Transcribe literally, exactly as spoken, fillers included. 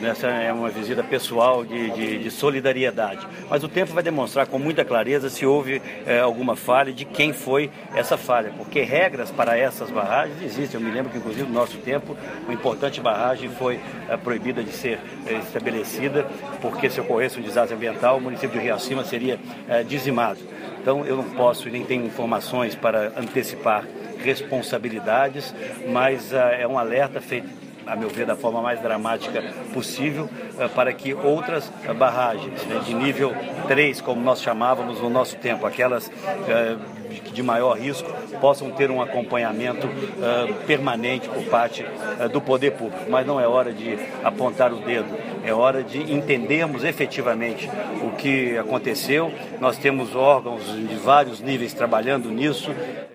Essa é uma visita pessoal de, de, de solidariedade. Mas o tempo vai demonstrar com muita clareza se houve é, alguma falha, de quem foi essa falha. Porque regras para essas barragens existem. Eu me lembro que, inclusive, no nosso tempo, uma importante barragem foi é, proibida de ser é, estabelecida, porque se ocorresse um desastre ambiental, o município de Riacima seria é, dizimado. Então, eu não posso e nem tenho informações para antecipar responsabilidades, mas uh, é um alerta feito, a meu ver, da forma mais dramática possível, uh, para que outras uh, barragens, né, de nível três, como nós chamávamos no nosso tempo, aquelas uh, de, de maior risco, possam ter um acompanhamento uh, permanente por parte uh, do poder público. Mas não é hora de apontar o dedo, é hora de entendermos efetivamente o que aconteceu. Nós temos órgãos de vários níveis trabalhando nisso.